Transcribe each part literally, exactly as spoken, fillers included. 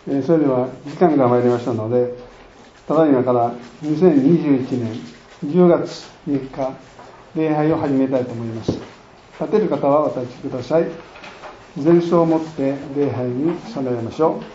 えー、それでは時間が参りましたので、ただいまからにせんにじゅういちねんじゅうがつみっか礼拝を始めたいと思います。立てる方はお立ちください。前奏をもって礼拝に備えましょう。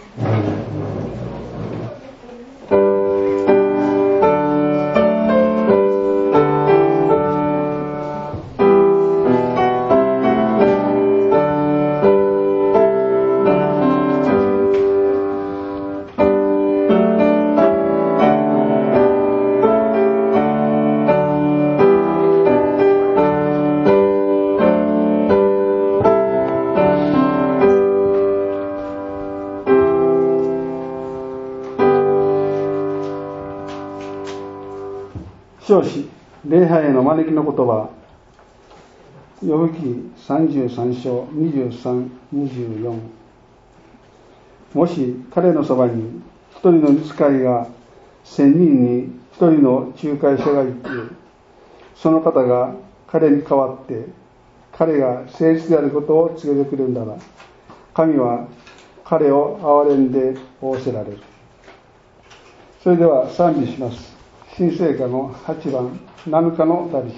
唱詞礼拝への招きの言葉、ヨブ記さんじゅうさん章にじゅうさん、にじゅうよん。もし彼のそばに一人の御使いが千人に一人の仲介者がいて、その方が彼に代わって彼が誠実であることを告げてくれるなら、神は彼を憐れんで仰せられる。それでは賛美します。新聖歌のはちばん、なのかの旅。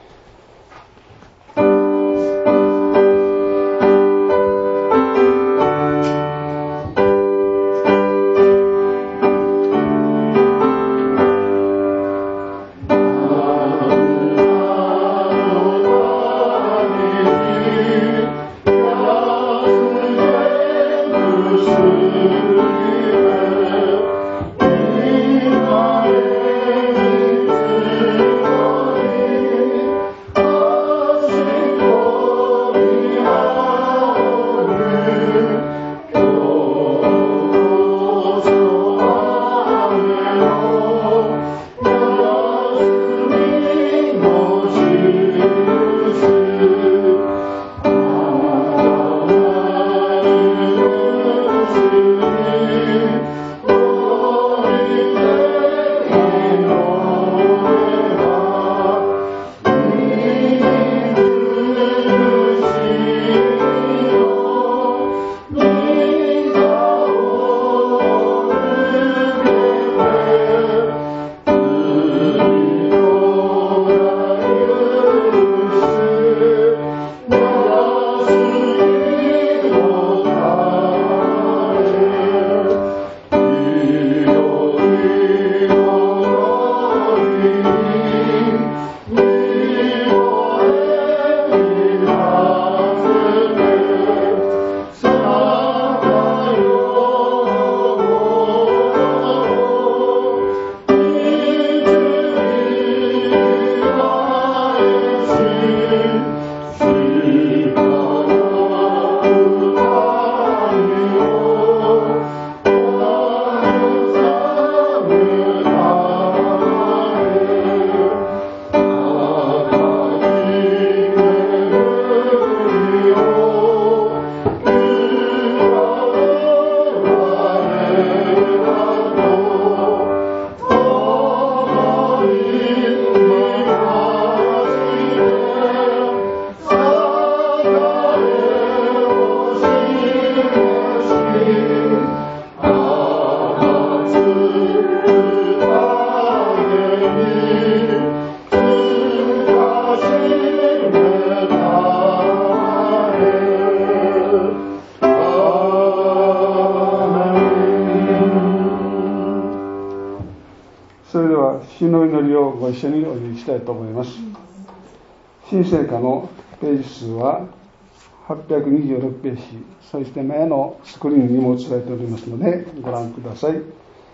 主の祈りをご一緒にお祈りしたいと思います。新聖歌のページ数ははっぴゃくにじゅうろくページ、そして前のスクリーンにも伝えておりますのでご覧ください。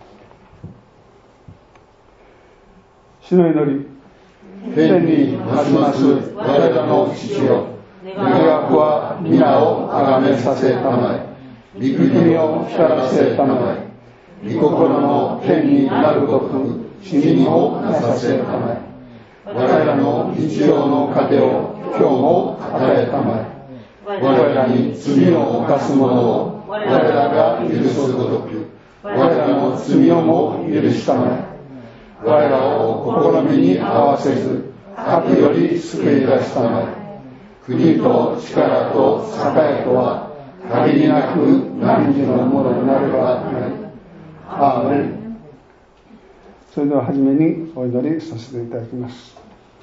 主の祈り、天にあります我らの父よ、願わくは皆をあがめさせたまえ、御国を光らせたまえ、御心の天になるごとく地にもなさせたまえ、我らの日常の糧を今日も与えたまえ、我らに罪を犯す者を我らが許すごとく我らの罪をも許したまえ、我らを試みに合わせず悪より救い出したまえ、国と力と栄とは限りなく何時のものになればなり。アーメン。 それでは初めにお祈りさせていただきます。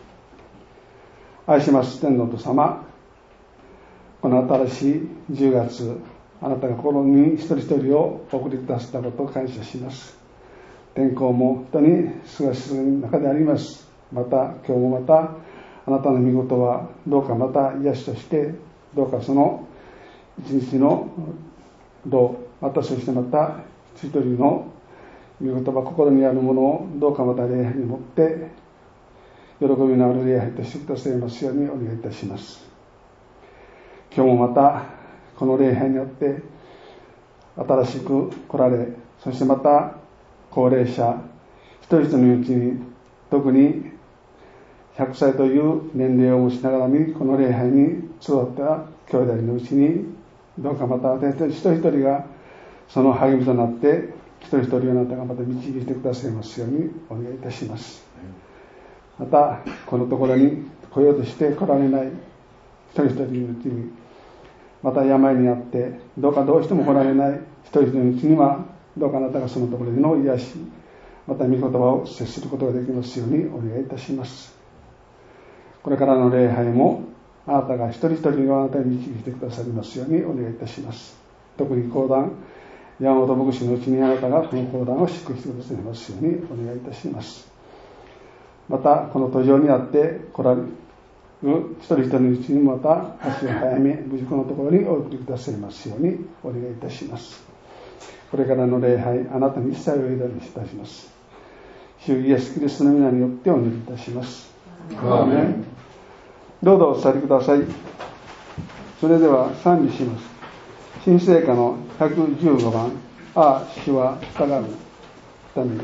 愛します天の父様、この新しいじゅうがつ、あなたが心に一人一人をお送りくださったことを感謝します。天候も本当にすがしすぎの中であります。また今日もまたあなたの御事はどうかまた癒しとしてどうかその一日の労、またそしてまた一人の御言葉、心にあるものをどうかまた礼拝に持って喜びのある礼拝としてくださいますようにお願いいたします。今日もまたこの礼拝によって新しく来られ、そしてまた高齢者一人一人のうちに特にひゃくさいという年齢を持ちながらにこの礼拝に集った兄弟のうちにどうかまた私たち一人一人がその励みとなって一人一人をあなたがまた導いてくださいますようにお願いいたします。またこのところに来ようとして来られない一人一人のうちに、また病にあってどうかどうしても来られない一人一人のうちにはどうかあなたがそのところでの癒し、また御言葉を接することができますようにお願いいたします。これからの礼拝もあなたが一人一人をあなたに導いてくださりますようにお願いいたします。特に講談山本牧師のうちにあなたがこの講談を祝福してくださいますようにお願いいたします。またこの途上にあって来られる一人一人のうちにまた足を早め無事このところにお送りくださいますようにお願いいたします。これからの礼拝あなたに一切を委ねいたします。主イエスキリストの皆によってお祈りいたします。 アーメン。 どうぞお座りください。それでは賛美します。新聖歌のひゃくじゅうごばん、ああ主は従うために。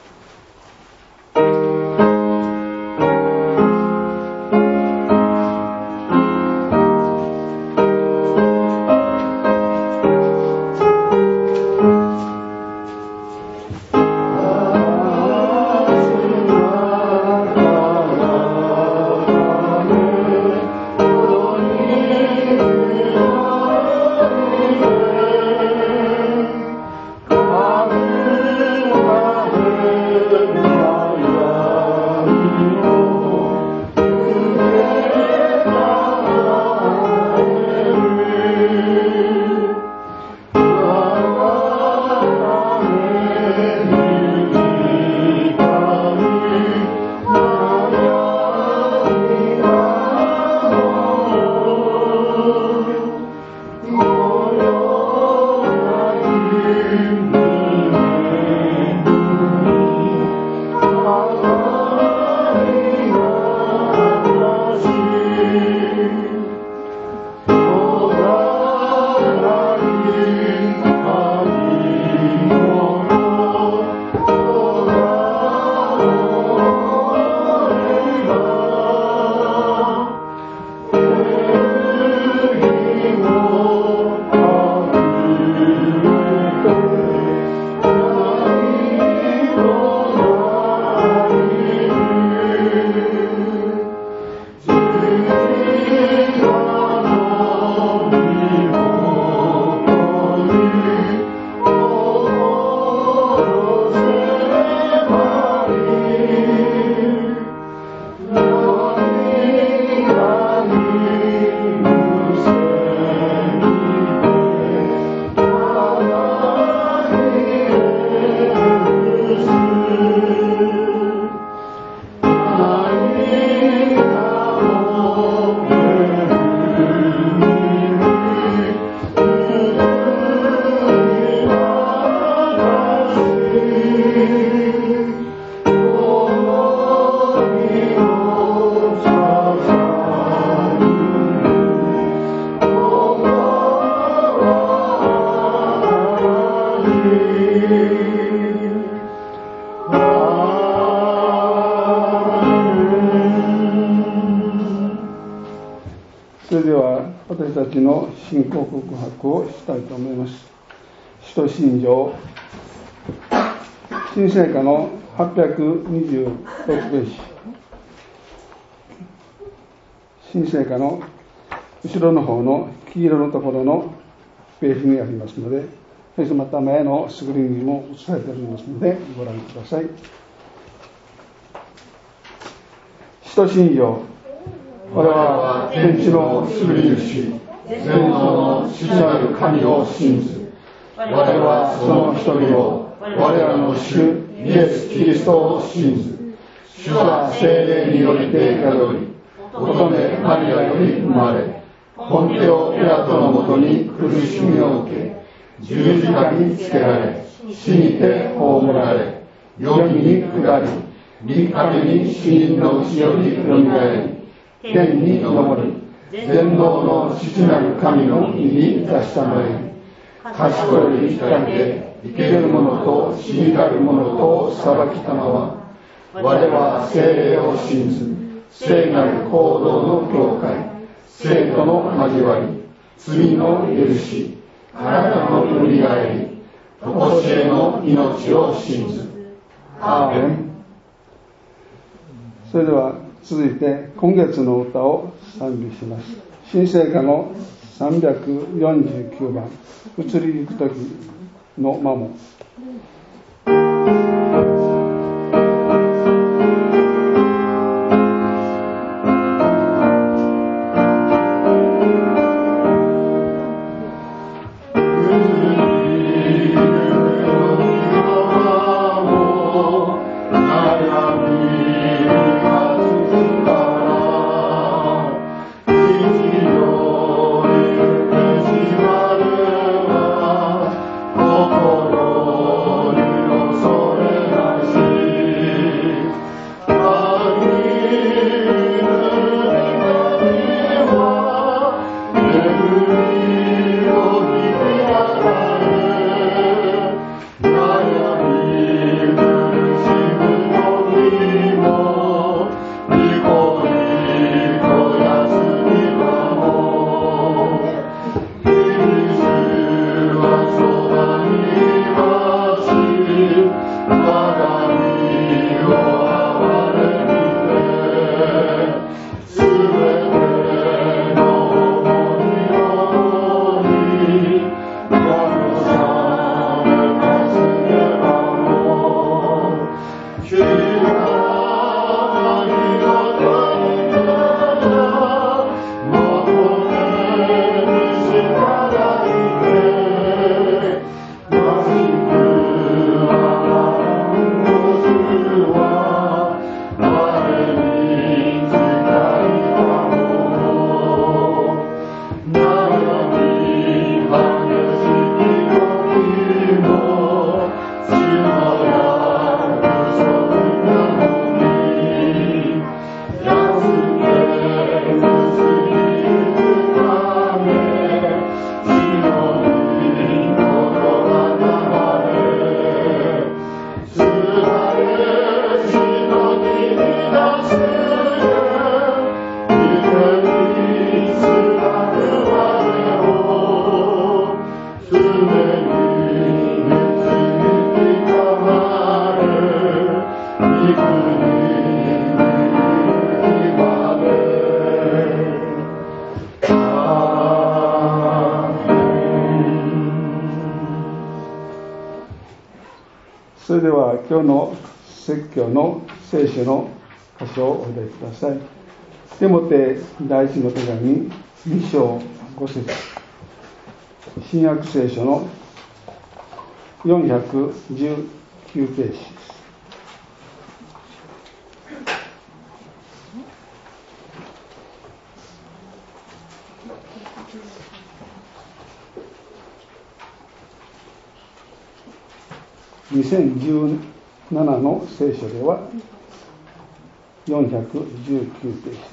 それでは私たちの信仰告白をしたいと思います。使徒信条新聖歌のはっぴゃくにじゅうろくページ、新聖歌の後ろの方の黄色のところのページにありますので、そしてまた前のスクリーンにも映されておりますのでご覧ください。使徒信条。我は天地の作り主、全能の父なる神を信ず。我はその一人を、我らの主イエス・キリストを信ず。主は聖霊によりて宿り、乙女マリアより生まれ、ポンテオ・ピラトのもとに苦しみを受け、十字架につけられ、死にて葬られ、黄泉に下り、三日目に死人のうちよりよみがえり、天に昇り、全能の父なる神の身に座したまえに、賢より光で生ける者と死にたる者とを裁きたまは、我は聖霊を信ず、聖なる行動の教会、聖徒の交わり、罪の許し、体のよみがえり、とこしえの命を信ず。アーメン。それでは続いて今月の歌を賛美します。新聖歌のさんびゃくよんじゅうきゅうばん、移りゆく時の間も。それでは今日の説教の聖書の箇所をお読みください。テモテ第一の手紙に章ご節、新約聖書のよんひゃくじゅうきゅうページです。にせんじゅうななの聖書ではよんひゃくじゅうきゅうページです。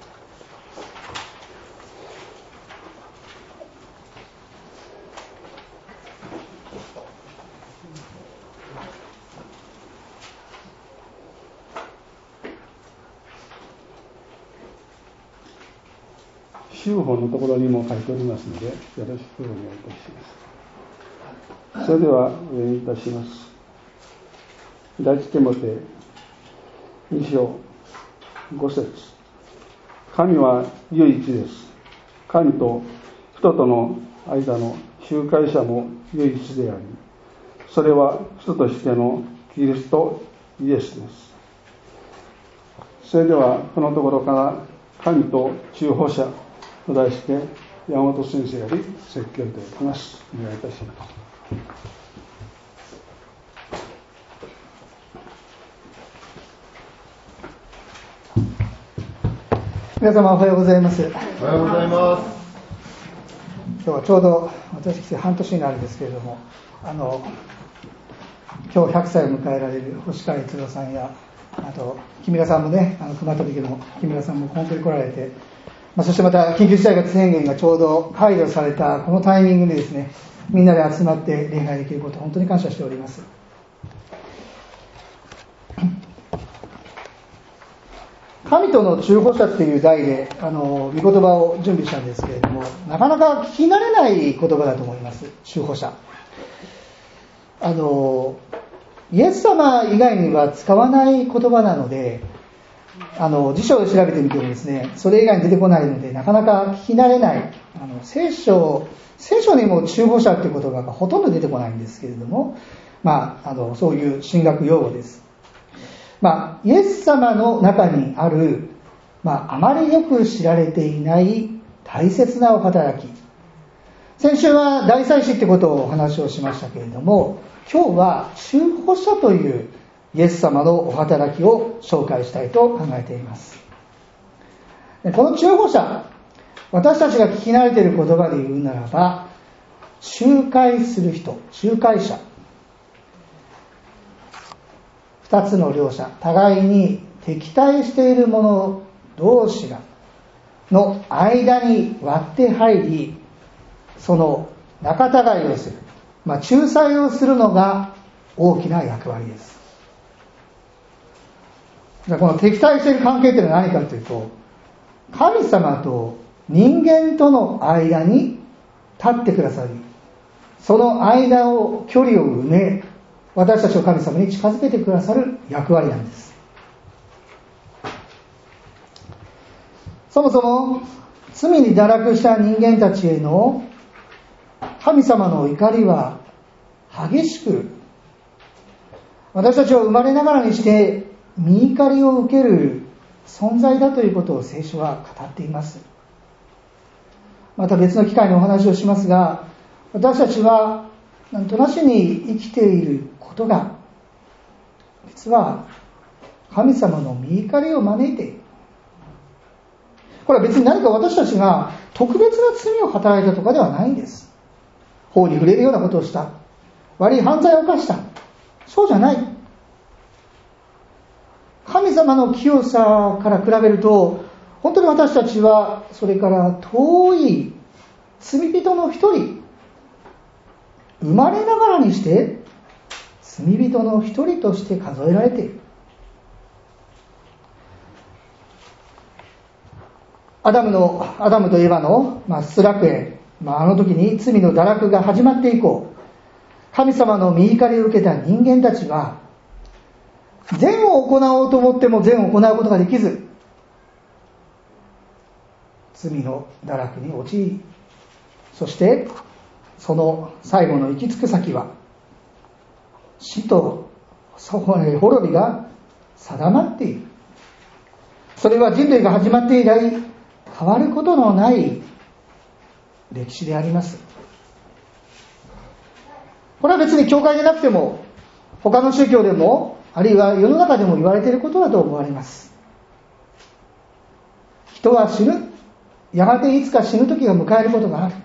修法のところにも書いておりますので、よろしくお願いいたします。それではお読みいたします。第一テモテに章ご節、神は唯一です。神と人との間の仲介者も唯一であり、それは人としてのキリストイエスです。それではこのところから神と中保者と題して山本先生より説教いただきます。お願いいたします。 皆様おはようございます。 おはようございます。 今日はちょうど私来て半年になるんですけれども、あの今日ひゃくさいを迎えられる星川逸郎さんや、あと木村さんもね、あの熊飛家の木村さんも本当に来られて、まあ、そしてまた緊急事態宣言がちょうど解除されたこのタイミングでですね、みんなで集まって礼拝できることを本当に感謝しております。神との中保者っていう題であの御言葉を準備したんですけれども、なかなか聞き慣れない言葉だと思います。中保者、あのイエス様以外には使わない言葉なので、あの辞書を調べてみてもですね、それ以外に出てこないのでなかなか聞き慣れない。あの聖書聖書にも中保者っていう言葉がほとんど出てこないんですけれども、まあ、あのそういう神学用語です。まあ、イエス様の中にある、まあ、あまりよく知られていない大切なお働き。先週は大祭司ってことをお話をしましたけれども、今日は中保者というイエス様のお働きを紹介したいと考えています。この中保者、私たちが聞き慣れている言葉で言うならば、仲介する人、仲介者。二つの両者、互いに敵対している者同士がの間に割って入り、その仲違いをする、まあ、仲裁をするのが大きな役割です。この敵対している関係というのは何かというと、神様と人間との間に立ってくださり、その間を距離を埋め、私たちを神様に近づけてくださる役割なんです。そもそも罪に堕落した人間たちへの神様の怒りは激しく、私たちを生まれながらにして御怒りを受ける存在だということを聖書は語っています。また別の機会にお話をしますが、私たちはなんとなしに生きていることが実は神様の御怒りを招いている。これは別に何か私たちが特別な罪を働いたとかではないんです。法に触れるようなことをした、悪い犯罪を犯した、そうじゃない。神様の清さから比べると、本当に私たちはそれから遠い罪人の一人、生まれながらにして罪人の一人として数えられている。アダムのアダムとエヴァの、まあ、失楽園、まあ、あの時に罪の堕落が始まって以降、神様の御怒りを受けた人間たちは善を行おうと思っても善を行うことができず、罪の堕落に陥り、そしてその最後の行き着く先は死と滅びが定まっている。それは人類が始まって以来変わることのない歴史であります。これは別に教会でなくても他の宗教でも、あるいは世の中でも言われていることだと思われます。人は死ぬ、やがていつか死ぬ時が迎えることがある。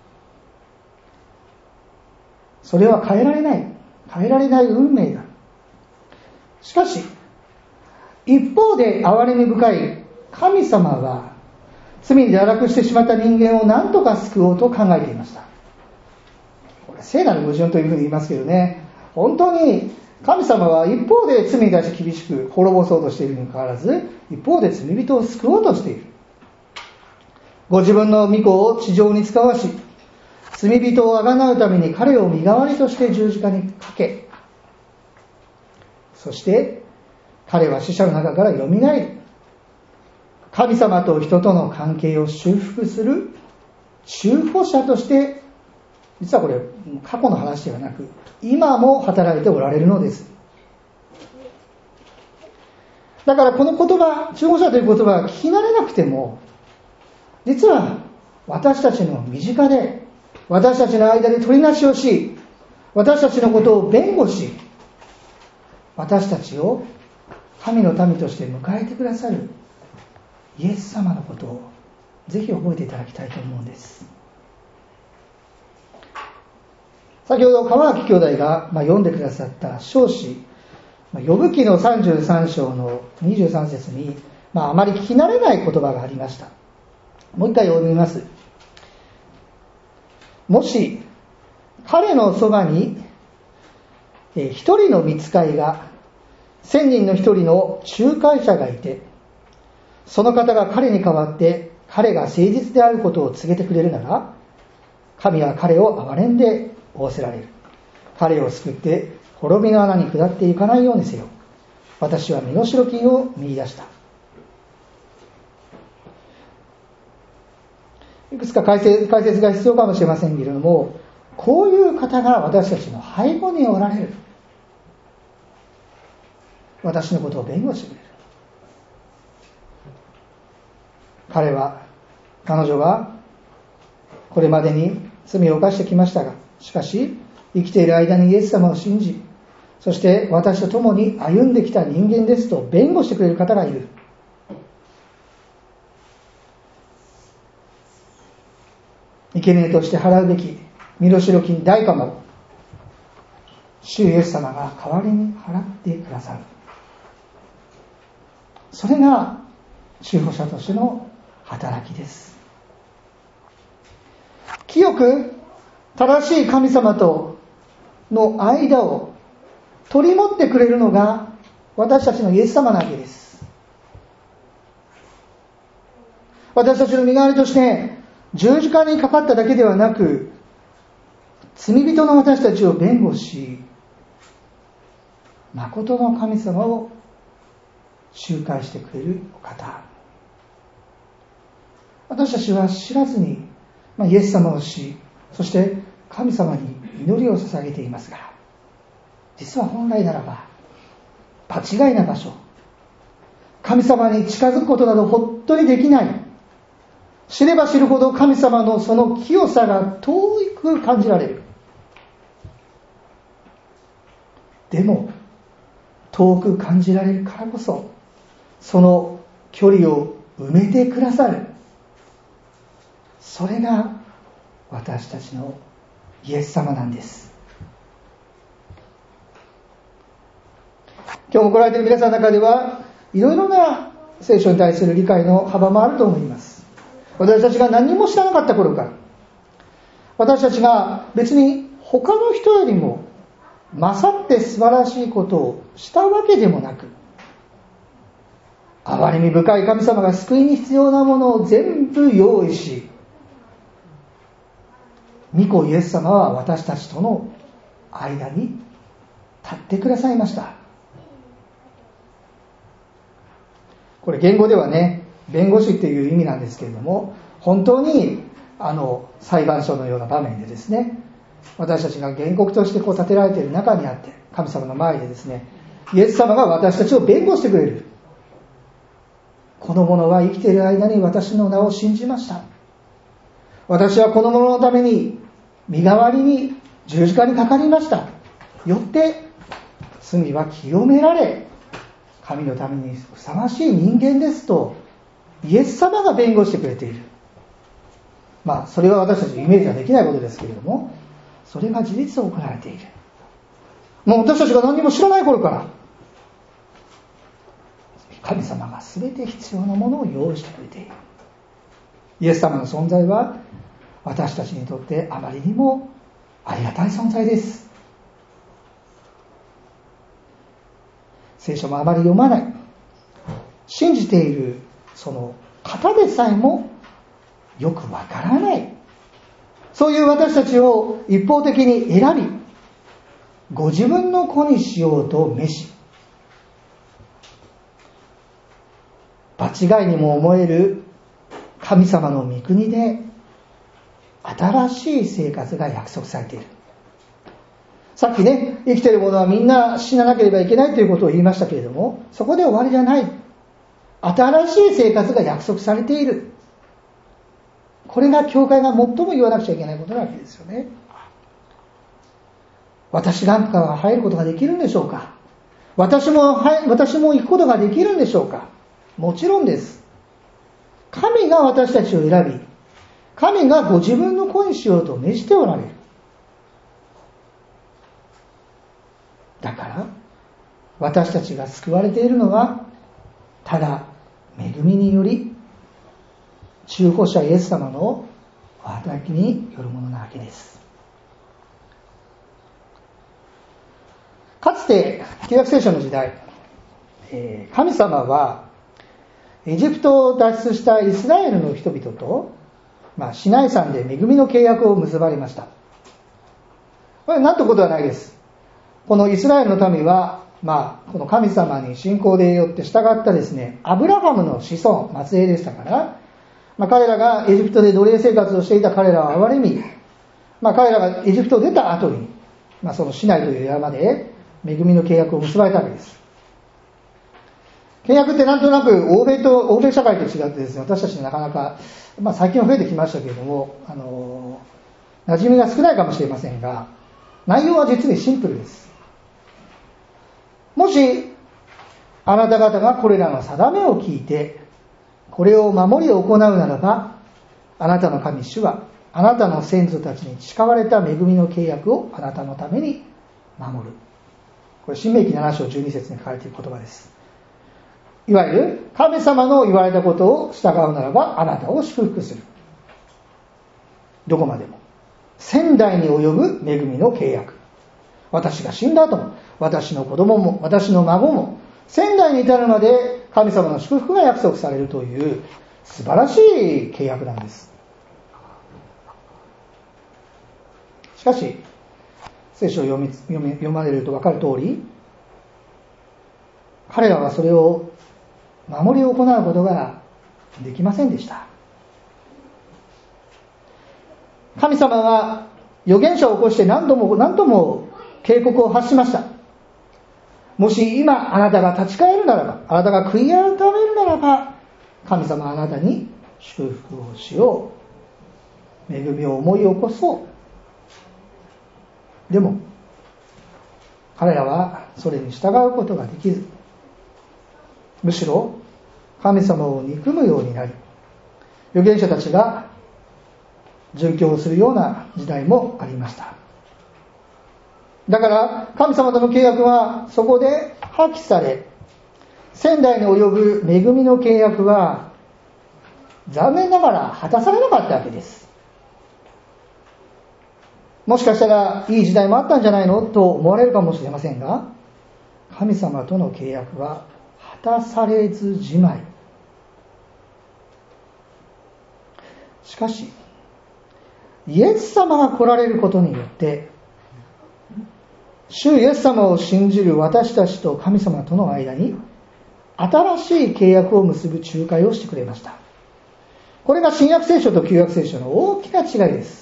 それは変えられない、変えられない運命だ。しかし一方で憐れみ深い神様は、罪に堕落してしまった人間を何とか救おうと考えていました。これ聖なる矛盾というふうに言いますけどね、本当に神様は一方で罪に対して厳しく滅ぼそうとしているにもかかわらず、一方で罪人を救おうとしている。ご自分の御子を地上に使わし、罪人をあがなうために彼を身代わりとして十字架にかけ、そして彼は死者の中からよみがえる、神様と人との関係を修復する中保者として実はこれ過去の話ではなく、今も働いておられるのです。だからこの言葉、中保者という言葉は聞き慣れなくても、実は私たちの身近で、私たちの間で取りなしをし、私たちのことを弁護し、私たちを神の民として迎えてくださるイエス様のことをぜひ覚えていただきたいと思うんです。先ほど川脇兄弟が読んでくださった唱詩、呼ぶ記のさんじゅうさん章のにじゅうさん節に、まあ、あまり聞き慣れない言葉がありました。もう一回読みます。もし彼のそばに一人の御使いが千人の一人の仲介者がいて、その方が彼に代わって彼が誠実であることを告げてくれるなら、神は彼を憐れんで仰せられる。彼を救って滅びの穴に下っていかないようにせよ。私は身代金を見出した。いくつか解説、解説が必要かもしれませんけれども、こういう方が私たちの背後におられる。私のことを弁護してくれる。彼は、彼女はこれまでに罪を犯してきましたが、しかし生きている間にイエス様を信じ、そして私と共に歩んできた人間ですと弁護してくれる方がいる。生贄として払うべき身代金代価も主イエス様が代わりに払ってくださる。それが中保者としての働きです。清く正しい神様との間を取り持ってくれるのが私たちのイエス様なわけです。私たちの身代わりとして十字架にかかっただけではなく、罪人の私たちを弁護し、誠の神様を仲介してくれるお方。私たちは知らずに、まあ、イエス様をし、そして神様に祈りを捧げていますが、実は本来ならば場違いな場所、神様に近づくことなど本当にできない。知れば知るほど神様のその清さが遠く感じられる。でも遠く感じられるからこそ、その距離を埋めてくださる。それが私たちのイエス様なんです。今日も来られている皆さんの中ではいろいろな聖書に対する理解の幅もあると思います。私たちが何も知らなかった頃から、私たちが別に他の人よりも勝って素晴らしいことをしたわけでもなく、憐れみ深い神様が救いに必要なものを全部用意し、御子イエス様は私たちとの間に立ってくださいました。これ言語ではね、弁護士っていう意味なんですけれども、本当にあの裁判所のような場面でですね、私たちが原告としてこう立てられている中にあって、神様の前でですね、イエス様が私たちを弁護してくれる。この者は生きている間に私の名を信じました。私はこの者のために身代わりに十字架にかかりました。よって罪は清められ、神のためにふさわしい人間ですとイエス様が弁護してくれている。まあそれは私たちイメージはできないことですけれども、それが事実行われている。もう私たちが何にも知らない頃から神様が全て必要なものを用意してくれている。イエス様の存在は私たちにとってあまりにもありがたい存在です。聖書もあまり読まない、信じているその方でさえもよくわからない、そういう私たちを一方的に選び、ご自分の子にしようと召し、場違いにも思える神様の御国で新しい生活が約束されている。さっきね、生きている者はみんな死ななければいけないということを言いましたけれども、そこで終わりじゃない。新しい生活が約束されている。これが教会が最も言わなくちゃいけないことなわけですよね。私なんかは入ることができるんでしょうか。私も、私も行くことができるんでしょうか。もちろんです。神が私たちを選び、神がご自分の子にしようと命じておられる。だから私たちが救われているのはただ恵みにより中保者イエス様のお働きによるものなわけです。かつて旧約聖書の時代、神様はエジプトを脱出したイスラエルの人々と、まあ、シナイ山で恵みの契約を結ばれました。これ何ということはないです。このイスラエルの民は、まあ、この神様に信仰でよって従ったですね、アブラハムの子孫、末裔でしたから、まあ、彼らがエジプトで奴隷生活をしていた彼らを憐れみ、まあ、彼らがエジプトを出た後に、まあ、そのシナイという山で恵みの契約を結ばれたわけです。契約ってなんとなく欧米と欧米社会と違ってですね、私たちなかなか、まあ、最近は増えてきましたけれども、あの馴染みが少ないかもしれませんが、内容は実にシンプルです。もしあなた方がこれらの定めを聞いてこれを守り行うならば、あなたの神主はあなたの先祖たちに誓われた恵みの契約をあなたのために守る。これ申命記なな章じゅうに節に書かれている言葉です。いわゆる神様の言われたことを従うならばあなたを祝福する。どこまでも千代に及ぶ恵みの契約。私が死んだ後も私の子供も私の孫も千代に至るまで神様の祝福が約束されるという素晴らしい契約なんです。しかし聖書を読み読み読まれると分かる通り、彼らはそれを守り行うことができませんでした。神様は預言者を起こして何度も何度も警告を発しました。もし今あなたが立ち返るならば、あなたが悔い改めるならば、神様はあなたに祝福をしよう、恵みを思い起こそう。でも彼らはそれに従うことができず、むしろ神様を憎むようになり、預言者たちが殉教をするような時代もありました。だから神様との契約はそこで破棄され、千代に及ぶ恵みの契約は残念ながら果たされなかったわけです。もしかしたらいい時代もあったんじゃないのと思われるかもしれませんが、神様との契約は果たされずじまい。しかしイエス様が来られることによって、主イエス様を信じる私たちと神様との間に新しい契約を結ぶ仲介をしてくれました。これが新約聖書と旧約聖書の大きな違いです。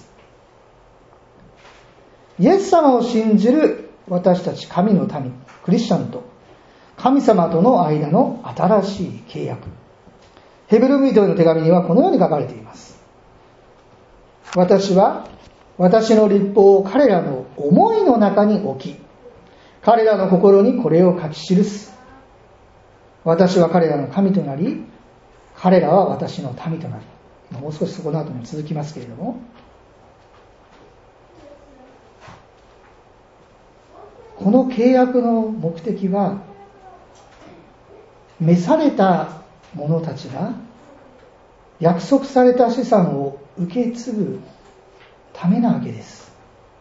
イエス様を信じる私たち神の民、クリスチャンと神様との間の新しい契約。ヘブル人への手紙にはこのように書かれています。私は私の律法を彼らの思いの中に置き、彼らの心にこれを書き記す。私は彼らの神となり、彼らは私の民となり。もう少しそこの後に続きますけれども、この契約の目的は、召された者たちが約束された資産を受け継ぐためなわけです。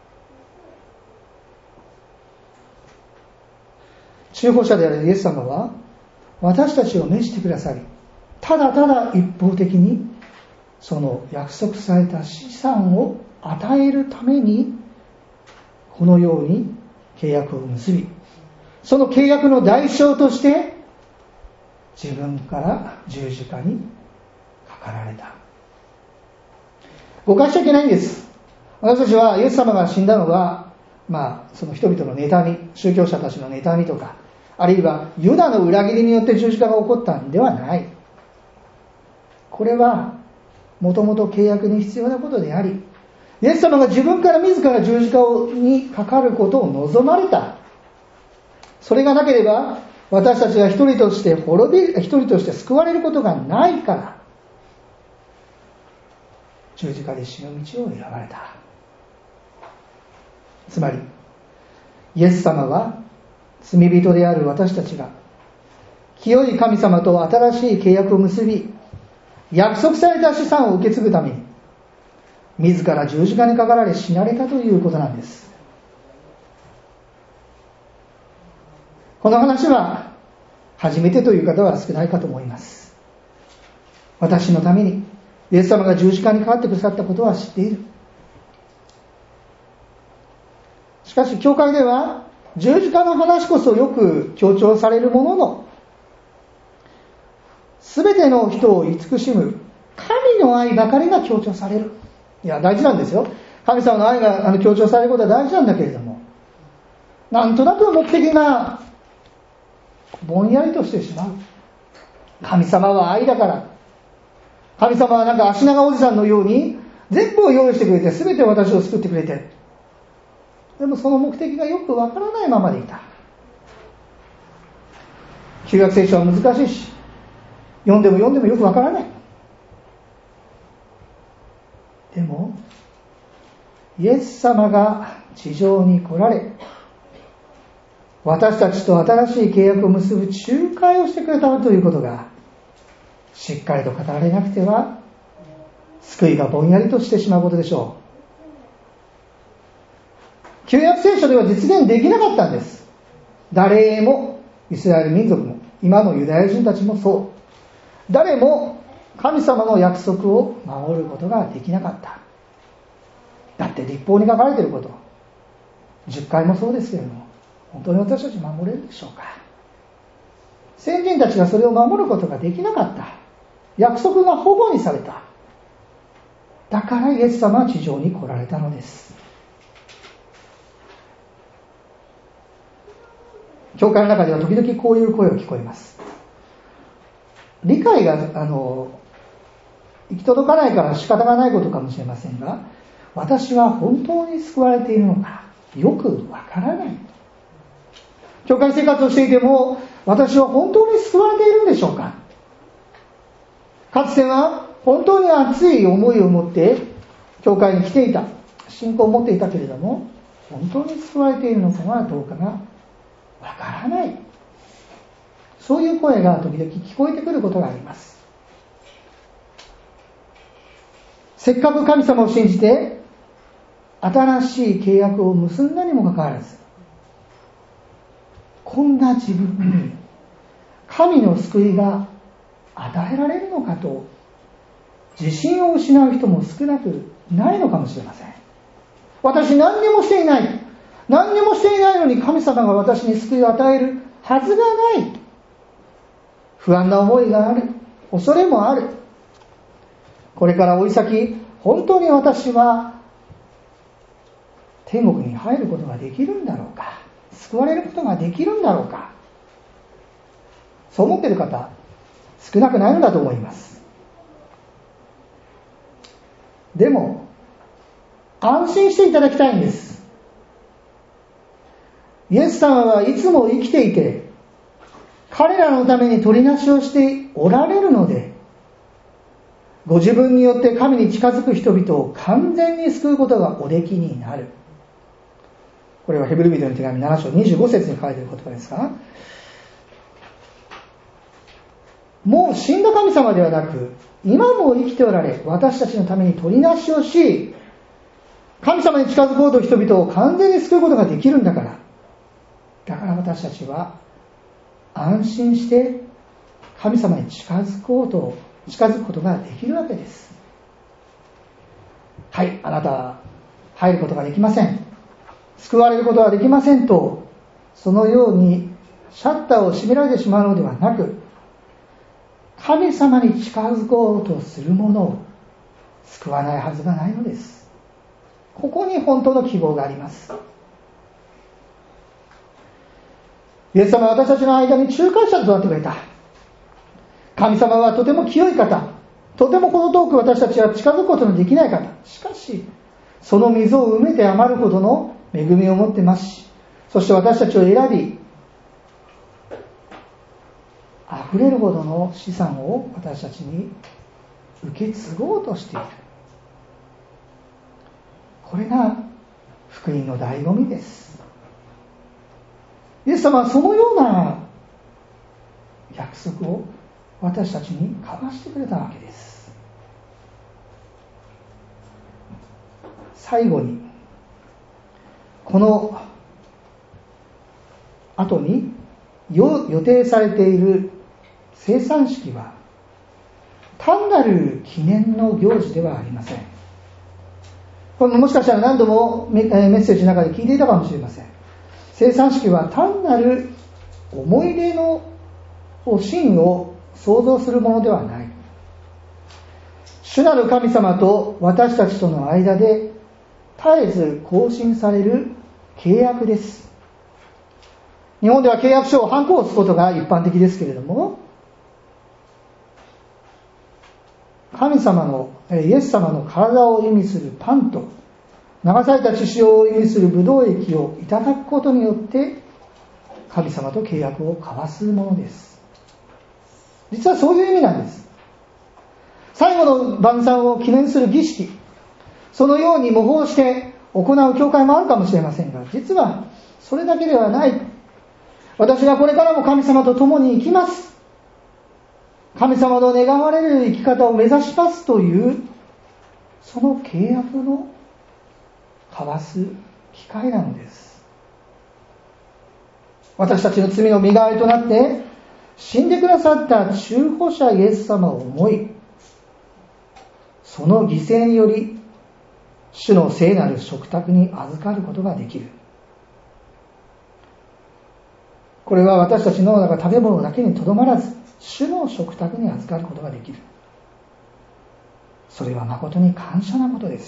中保者であるイエス様は私たちを召してくださり、ただただ一方的にその約束された資産を与えるためにこのように契約を結び、その契約の代償として自分から十字架にかかられた。 誤解しちゃいけないんです。私たちはイエス様が死んだのは、まあ、その人々の妬み、宗教者たちの妬みとか、あるいはユダの裏切りによって十字架が起こったんではない。これはもともと契約に必要なことであり、イエス様が自分から自ら十字架にかかることを望まれた。それがなければ私たちが一人として滅び、一人として救われることがないから、十字架で死ぬ道を選ばれた。つまりイエス様は罪人である私たちが清い神様と新しい契約を結び、約束された資産を受け継ぐために自ら十字架にかかられ死なれたということなんです。この話は初めてという方は少ないかと思います。私のためにイエス様が十字架にかかってくださったことは知っている。しかし教会では十字架の話こそよく強調されるものの、すべての人を慈しむ神の愛ばかりが強調される。いや、大事なんですよ。神様の愛があの強調されることは大事なんだけれども、なんとなく目的がぼんやりとしてしまう。神様は愛だから、神様はなんか足長おじさんのように全部を用意してくれて、全て私を救ってくれて、でもその目的がよくわからないままでいた。旧約聖書は難しいし、読んでも読んでもよくわからない。でもイエス様が地上に来られ、私たちと新しい契約を結ぶ仲介をしてくれたということがしっかりと語られなくては、救いがぼんやりとしてしまうことでしょう。旧約聖書では実現できなかったんです。誰も、イスラエル民族も今のユダヤ人たちもそう、誰も神様の約束を守ることができなかった。だって律法に書かれていること、じゅっかいもそうですけれども、本当に私たち守れるでしょうか。先人たちがそれを守ることができなかった。約束が保護にされた。だからイエス様は地上に来られたのです。教会の中では時々こういう声が聞こえます。理解があの行き届かないから仕方がないことかもしれませんが、私は本当に救われているのかよくわからない。教会生活をしていても、私は本当に救われているんでしょうか。かつては本当に熱い思いを持って教会に来ていた、信仰を持っていたけれども、本当に救われているのかはどうかがわからない。そういう声が時々聞こえてくることがあります。せっかく神様を信じて新しい契約を結んだにもかかわらず、こんな自分に神の救いが与えられるのかと自信を失う人も少なくないのかもしれません。私何にもしていない、何にもしていないのに神様が私に救いを与えるはずがない、不安な思いがある、恐れもある。これから追い先、本当に私は天国に入ることができるんだろうか、救われることができるんだろうか、そう思っている方少なくないのだと思います。でも安心していただきたいんです。イエス様はいつも生きていて、彼らのために取りなしをしておられるので、ご自分によって神に近づく人々を完全に救うことがおできになる。これはヘブル人の手紙なな章にじゅうご節に書いている言葉ですが、もう死んだ神様ではなく、今も生きておられ、私たちのために取りなしをし、神様に近づこうと人々を完全に救うことができるんだから、だから私たちは安心して神様に近づこうと近づくことができるわけです。はい、あなたは入ることができません、救われることはできませんと、そのようにシャッターを閉められてしまうのではなく、神様に近づこうとする者を救わないはずがないのです。ここに本当の希望があります。イエス様は私たちの間に仲介者となってくれた。神様はとても清い方、とてもこの遠く私たちは近づくことのできない方。しかしその溝を埋めて余るほどの恵みを持ってますし、そして私たちを選び、溢れるほどの資産を私たちに受け継ごうとしている。これが福音の醍醐味です。イエス様はそのような約束を私たちに交わしてくれたわけです。最後に、この後に予定されている生産式は単なる記念の行事ではありません。これもしかしたら何度もメッセージの中で聞いていたかもしれません。生産式は単なる思い出のシーンを想像するものではない。主なる神様と私たちとの間で絶えず更新される契約です。日本では契約書をハンコを押すことが一般的ですけれども、神様のイエス様の体を意味するパンと流された血潮を意味するブドウ液をいただくことによって神様と契約を交わすものです。実はそういう意味なんです。最後の晩餐を記念する儀式、そのように模倣して行う教会もあるかもしれませんが、実はそれだけではない。私がこれからも神様と共に生きます、神様の願われる生き方を目指しますというその契約の交わす機会なのです。私たちの罪の身代わりとなって死んでくださった中保者イエス様を思い、その犠牲により主の聖なる食卓に預かることができる。これは私たちの食べ物だけにとどまらず、主の食卓に預かることができる。それは誠に感謝なことです。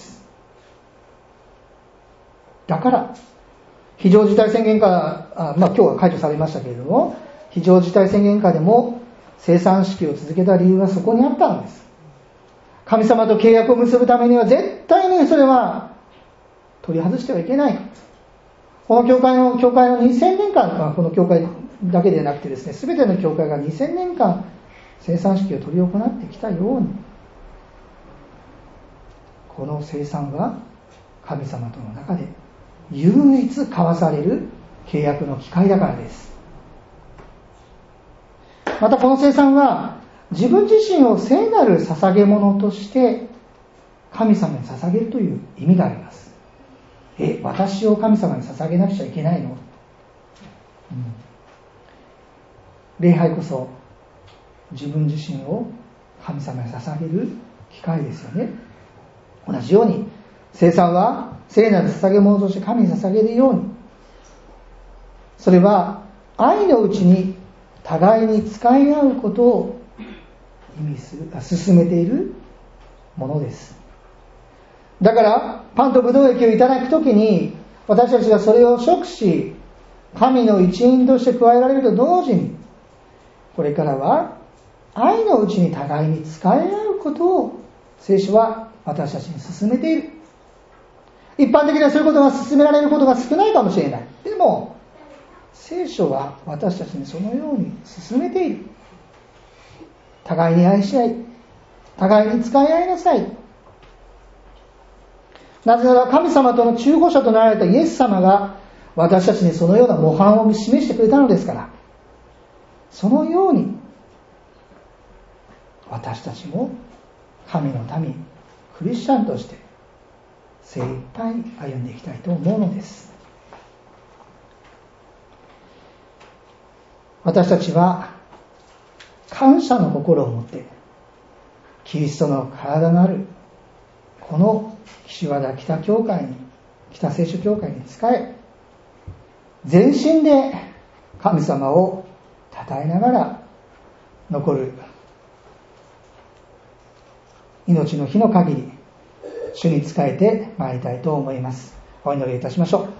だから非常事態宣言下、あ、まあ、今日は解除されましたけれども、非常事態宣言下でも生産式を続けた理由はそこにあったのです。神様と契約を結ぶためには絶対にそれは取り外してはいけない。この教会の教会のにせんねんかん、この教会だけでなくてですね、すべての教会がにせんねんかん生産式を執り行ってきたように、この生産は神様との中で唯一交わされる契約の機会だからです。またこの生産は自分自身を聖なる捧げ物として神様に捧げるという意味があります。え、私を神様に捧げなくちゃいけないの、うん、礼拝こそ自分自身を神様に捧げる機会ですよね。同じように生産は聖なる捧げ物として神に捧げるように、それは愛のうちに互いに使い合うことを意味する、進めているものです。だからパンとブドウ液をいただくときに、私たちがそれを食し神の一員として加えられると同時に、これからは愛のうちに互いに使い合うことを聖書は私たちに進めている。一般的にはそういうことが進められることが少ないかもしれない。でも聖書は私たちにそのように進めている。互いに愛し合い、互いに使い合いなさい。なぜなら神様との中保者となられたイエス様が私たちにそのような模範を示してくれたのですから、そのように私たちも神の民クリスチャンとして精一杯歩んでいきたいと思うのです。私たちは感謝の心を持ってキリストの体のあるこの岸和田北教会に、北聖書教会に仕え、全身で神様を称えながら残る命の日の限り主に仕えてまいりたいと思います。お祈りいたしましょう。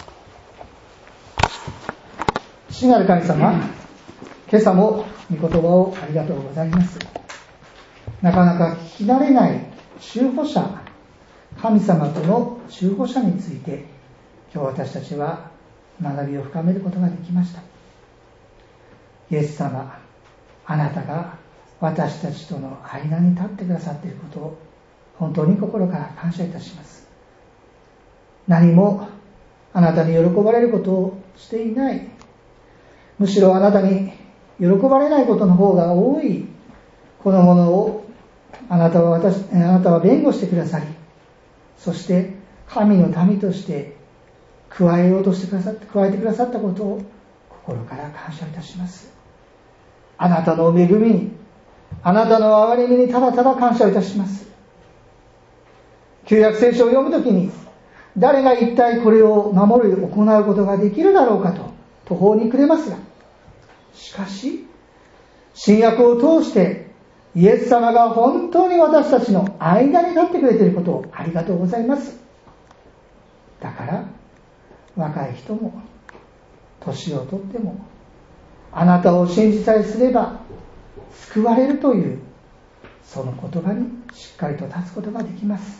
父なる神様、今朝も御言葉をありがとうございます。なかなか聞き慣れない中保者、神様との中保者について、今日私たちは学びを深めることができました。イエス様、あなたが私たちとの間に立ってくださっていることを本当に心から感謝いたします。何もあなたに喜ばれることをしていない、むしろあなたに喜ばれないことの方が多いこのものをあなたは私、あなたは弁護してくださり、そして神の民として加えようとしてくださって加えてくださったことを心から感謝いたします。あなたの恵みに、あなたの憐れみにただただ感謝いたします。旧約聖書を読むときに、誰が一体これを守る、行うことができるだろうかと途方に暮れますが、しかし新約を通してイエス様が本当に私たちの間に立ってくれていることをありがとうございます。だから若い人も年をとってもあなたを信じさえすれば救われるというその言葉にしっかりと立つことができます。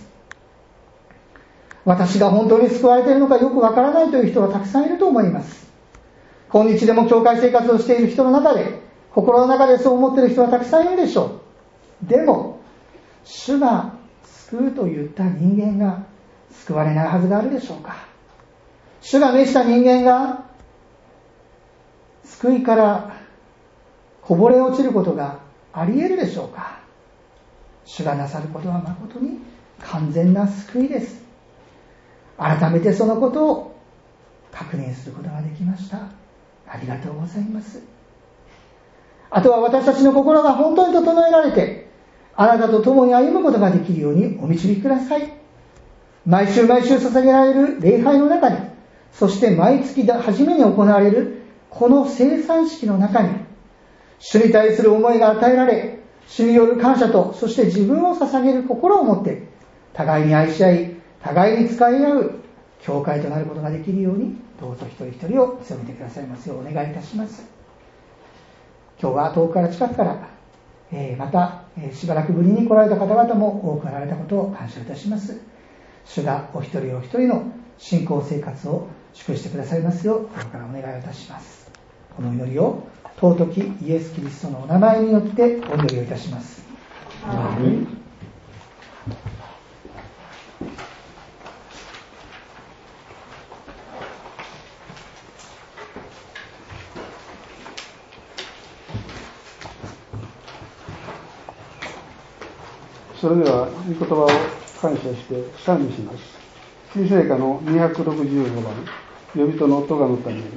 私が本当に救われているのかよくわからないという人はたくさんいると思います。今日でも教会生活をしている人の中で、心の中でそう思っている人はたくさんいるでしょう。でも主が救うと言った人間が救われないはずがあるでしょうか。主が召した人間が救いからこぼれ落ちることがあり得るでしょうか。主がなさることは誠に完全な救いです。改めてそのことを確認することができました。ありがとうございます。あとは私たちの心が本当に整えられて、あなたと共に歩むことができるようにお導きください。毎週毎週捧げられる礼拝の中に、そして毎月初めに行われるこの聖餐式の中に、主に対する思いが与えられ、主による感謝と、そして自分を捧げる心を持って、互いに愛し合い、互いに使い合う教会となることができるように、どうぞ一人一人を強めてくださいますようお願いいたします。今日は遠くから近くから、えー、また、えー、しばらくぶりに来られた方々も多くなられたことを感謝いたします。主がお一人お一人の信仰生活を祝してくださいますよう心からお願いをいたします。この祈りを尊きイエス・キリストのお名前によってお祈りをいたします。アーメン。 それでは御言葉を感謝して賛美します。旧聖歌のにひゃくろくじゅうごばん、呼びとの音がのために。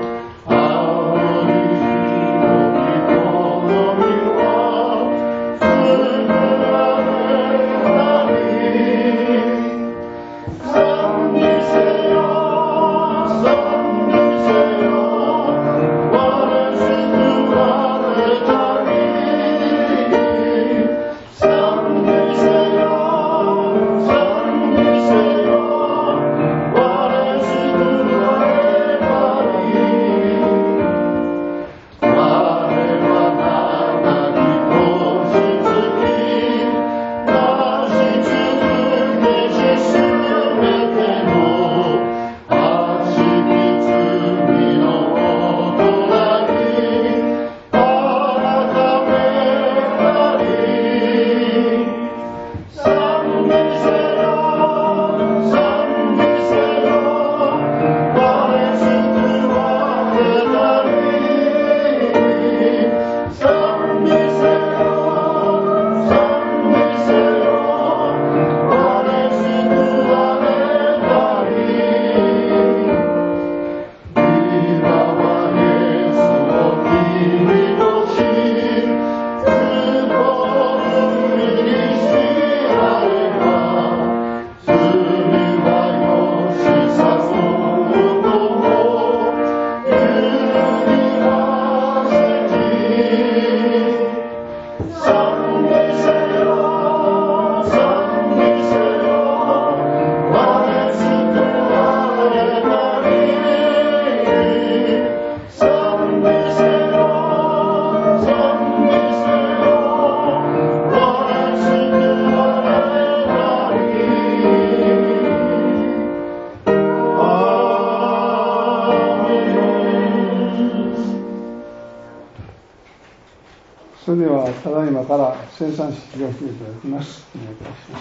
「 れではただいまから生産式をしていただきます。お願いいたします。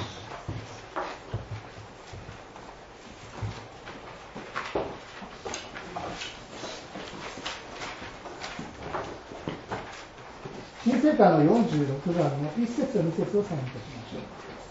新聖歌のよんじゅうろくばんのいっ節とに節をサインいたしましょう。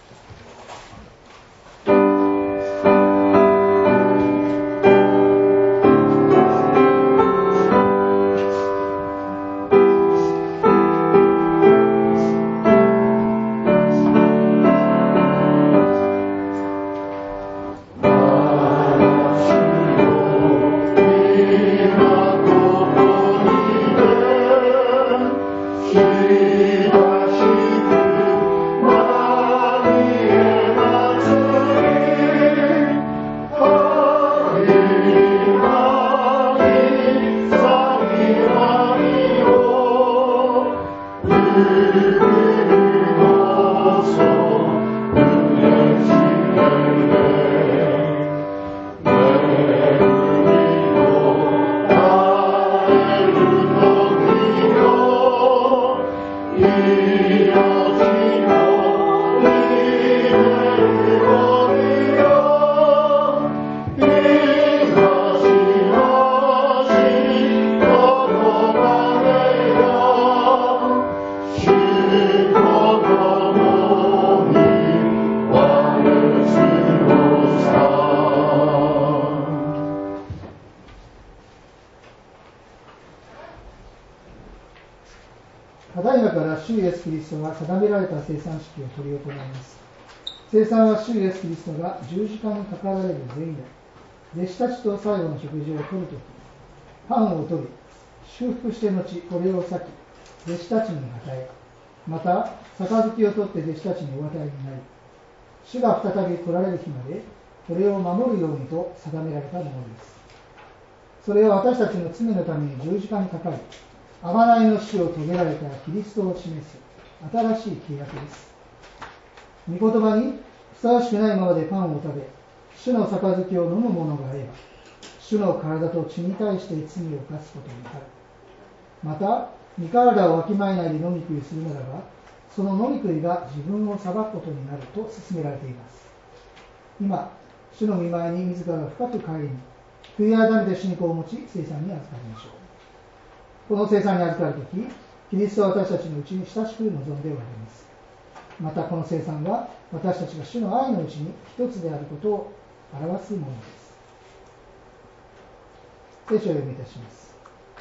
定められた生産式を執り行います。生産は主イエスキリストが十字架にかかられる前夜、弟子たちと最後の食事をとるとき、パンを取り、祝福して後、これを裂き、弟子たちに与え、また、杯を取って弟子たちにお与えになり、主が再び来られる日まで、これを守るようにと定められたものです。それは私たちの罪のために十字架にかかり、贖いの死を遂げられたキリストを示す新しい契約です。御言葉にふさわしくないままでパンを食べ、主の杯を飲む者があれば、主の体と血に対して罪を犯すことになる。また、身体をわきまえないで飲み食いするならば、その飲み食いが自分を裁くことになると勧められています。今、主の御前に自ら深く帰りに、悔い改めて主に子を持ち、聖餐に預かりましょう。この聖餐に預かるとき、キリストは私たちのうちに親しく望んでおられます。またこの聖餐は私たちが主の愛のうちに一つであることを表すものです。聖書を読みいたします。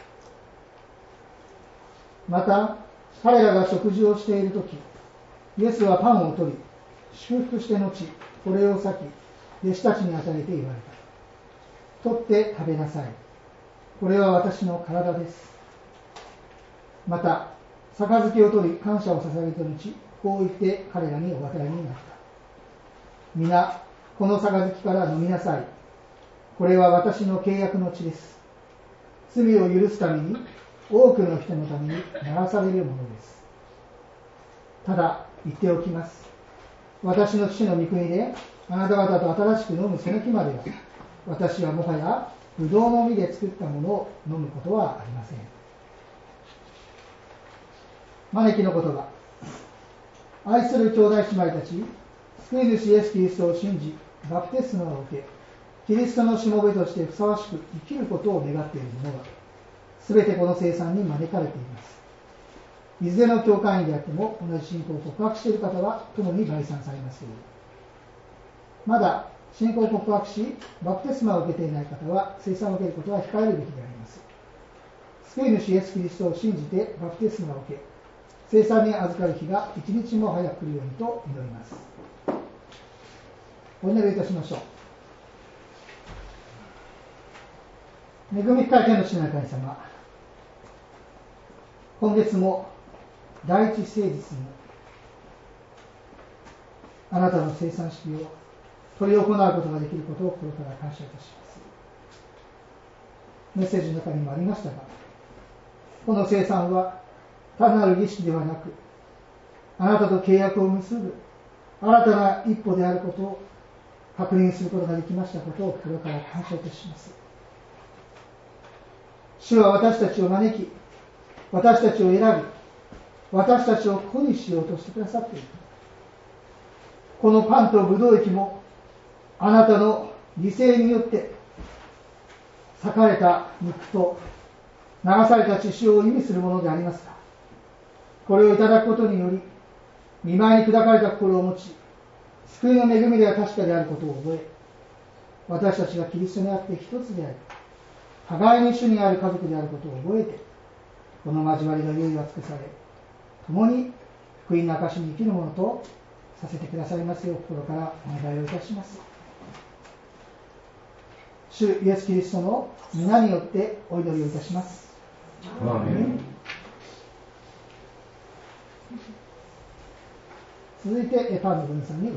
また彼らが食事をしているとき、イエスはパンを取り、祝福して後、これを裂き、弟子たちに与えて言われた。取って食べなさい。これは私の体です。また、杯を取り、感謝を捧げた後、こう言って彼らにお与えになった。皆、この杯から飲みなさい。これは私の契約の血です。罪を許すために、多くの人のために流されるものです。ただ、言っておきます。私の父の御国で、あなた方と新しく飲むその日までは、私はもはや、ブドウの実で作ったものを飲むことはありません。招きの言葉。愛する兄弟姉妹たち、救い主イエス・キリストを信じ、バプテスマを受け、キリストのしもべとしてふさわしく生きることを願っている者は、すべてこの聖餐に招かれています。いずれの教会員であっても、同じ信仰を告白している方は、共に概算されますように。まだ、信仰を告白し、バプテスマを受けていない方は、聖餐を受けることは控えるべきであります。救い主イエス・キリストを信じてバプテスマを受け、聖餐に預かる日が一日も早く来るようにと祈ります。お祈りいたしましょう。恵み深い天の父なる神様、今月も第一聖日にあなたの聖餐式を執り行うことができることを心から感謝いたします。メッセージの中にもありましたが、この聖餐は単なる儀式ではなく、あなたと契約を結ぶ新たな一歩であることを確認することができましたことを心から感謝いたします。主は私たちを招き、私たちを選び、 私たちを子にしようとしてくださっている。このパンとブドウ液もあなたの犠牲によって裂かれた肉と流された血潮を意味するものでありますが、これをいただくことにより御前に砕かれた心を持ち、救いの恵みでは確かであることを覚え、私たちがキリストにあって一つであり、互いに主にある家族であることを覚えて、この交わりの優位は尽くされ、共に福音の証に生きるものとさせてくださいますよう心からお願いをいたします。主イエス・キリストの皆によってお祈りをいたします。アーメン。続いてパンの分散に移ります。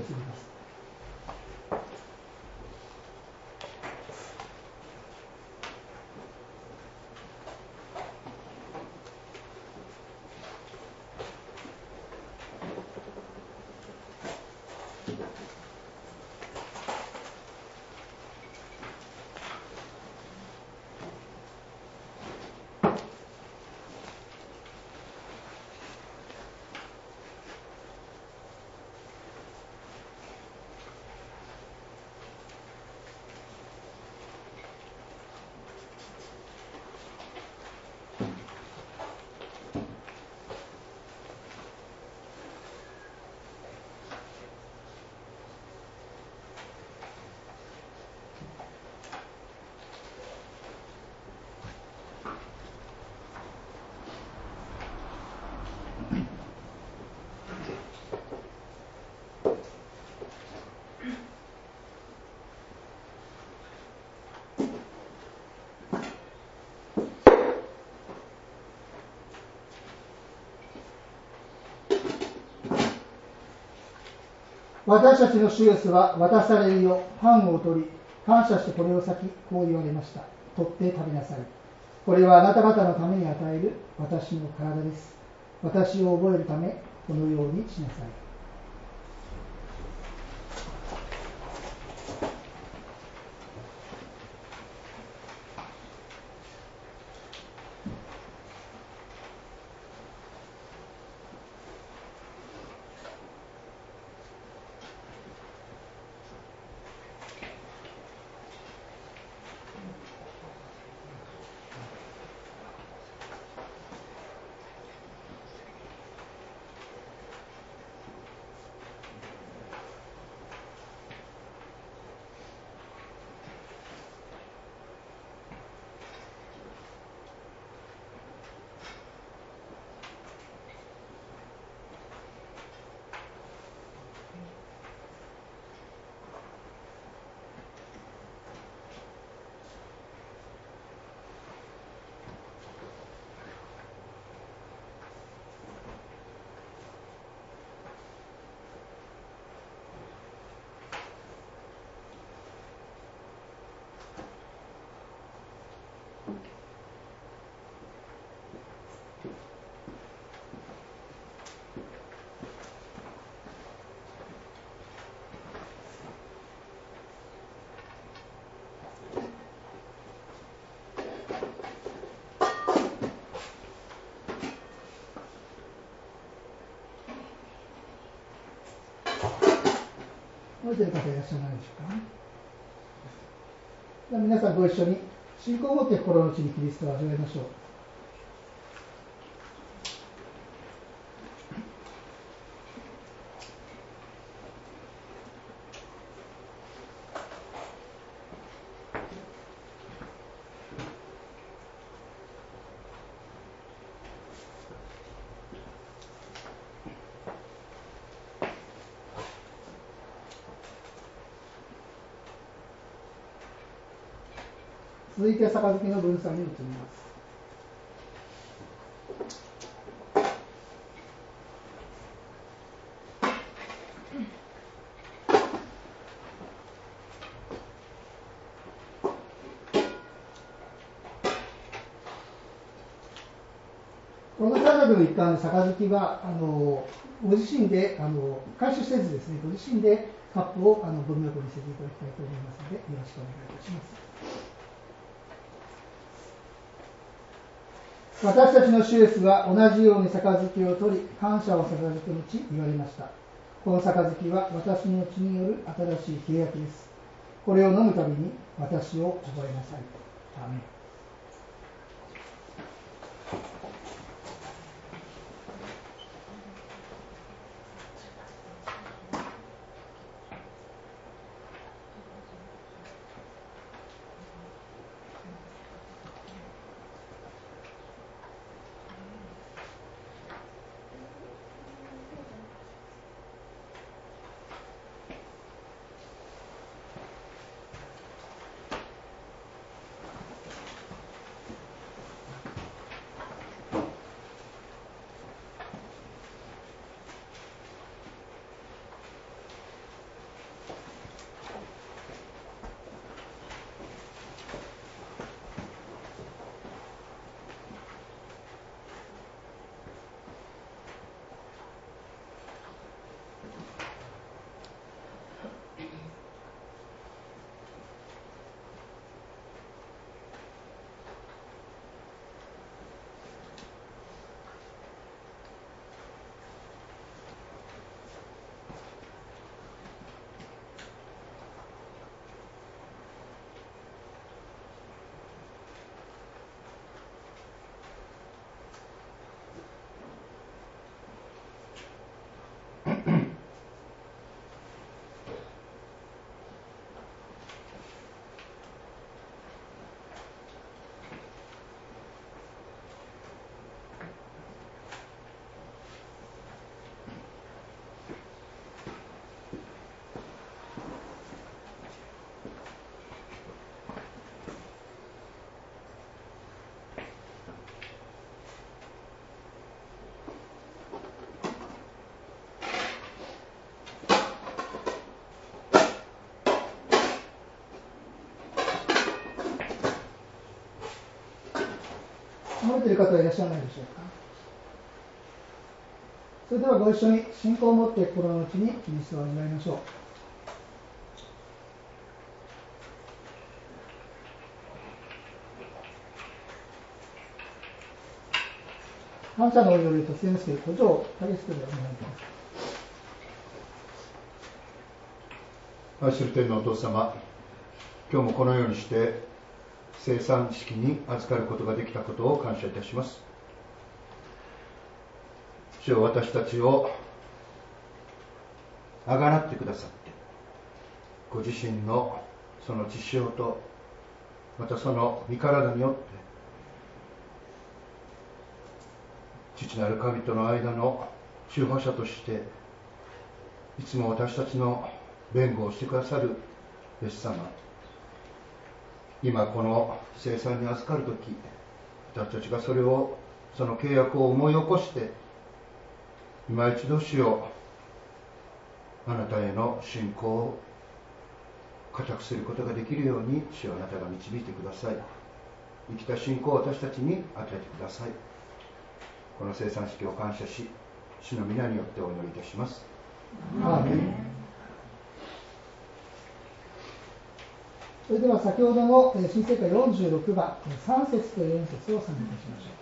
私たちの主イエスは渡されるよ、パンを取り、感謝してこれを裂き、こう言われました。取って食べなさい。これはあなた方のために与える私の体です。私を覚えるため、このようにしなさい。覚えている方いらっしゃらないでしょうかね。では皆さんご一緒に信仰を持って心の内にキリストを味わいましょう。続いて杯の分散に移ります。この科学の一環で杯はあのご自身であの回収せずですね、ご自身でカップをあのご迷惑にしていただきたいと思いますので、よろしくお願いいたします。 私たちの主イエスは同じように杯を取り、感謝を捧げた後言われました。この杯は私の血による新しい契約です。これを飲むたびに私を覚えなさい。アーメン。漏れている方はいらっしゃらないでしょうか。それではご一緒に信仰を持って心の内にキリストを味わいましょう。感謝のお祈りと先生古城大輔でお願いします。愛する天のお父様、今日もこのようにして聖餐式に預かることができたことを感謝いたします。主よ、私たちをあがなってくださって、ご自身のその血潮とまたその身体によって父なる神との間の中保者としていつも私たちの弁護をしてくださるイエス様、今この聖餐に預かるとき、私たちがそれをその契約を思い起こして今一度主よ、あなたへの信仰を固くすることができるように主よ、あなたが導いてください。生きた信仰を私たちに与えてください。この聖餐式を感謝し、主の皆によってお祈りいたします。 アーメン。それでは先ほどの新聖歌よんじゅうろくばんさん節とよん節を賛美いたしましょう。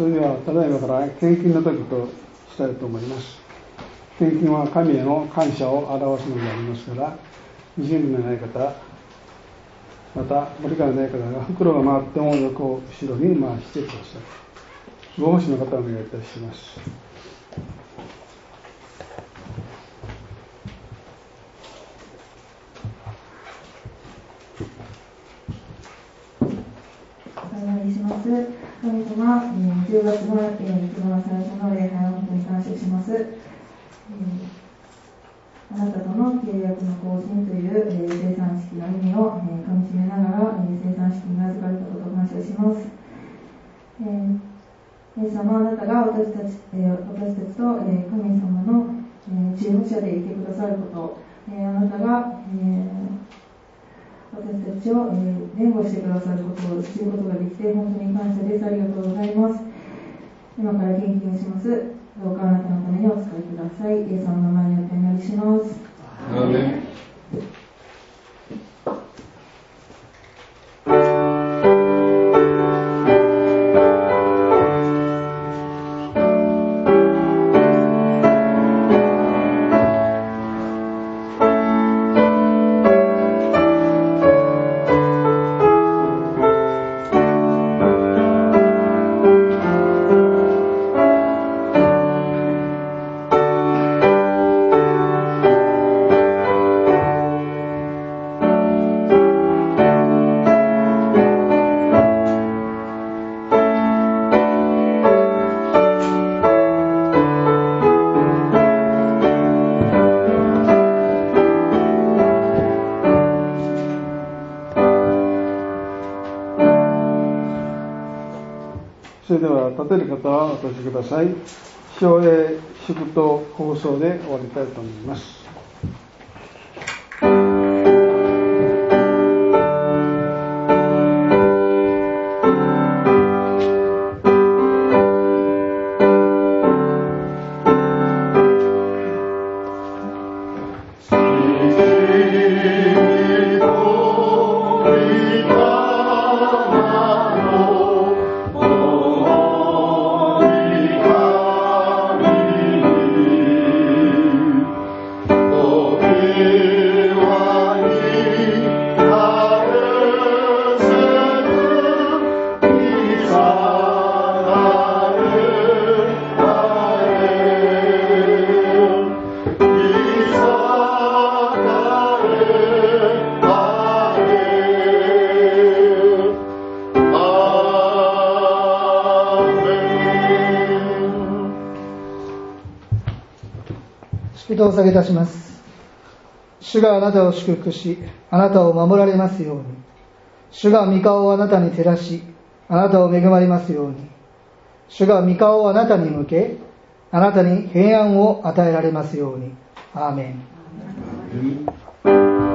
それではただいまから献金の時としたいと思います。献金は神への感謝を表すものでありますから、準備のない方、またご理解のない方が袋が回っても横後ろに回してください。ご奉仕の方をお願いいたします。 お願いします。神様、じゅうがつの一番最初の礼拝を本当に感謝します。あなたとの契約の更新という生産式の意味をかみしめながら生産式に預かれたことを感謝します。イエス様、あなたが私たち、私たちと神様の中保者でいてくださること、あなたが私たちを弁護してくださることを知ることができて本当に感謝です。ありがとうございます。今から献金をします。どうかあなたのためにお使いください。イエス様の名前にお祈りします。 アーメン。それでは立てる方はお立ちください。省営祝祷放送で終わりたいと思います。 祈祷を下げいたします。主があなたを祝福し、あなたを守られますように。主が御顔をあなたに照らし、あなたを恵まれますように。主が御顔をあなたに向け、あなたに平安を与えられますように。アーメン。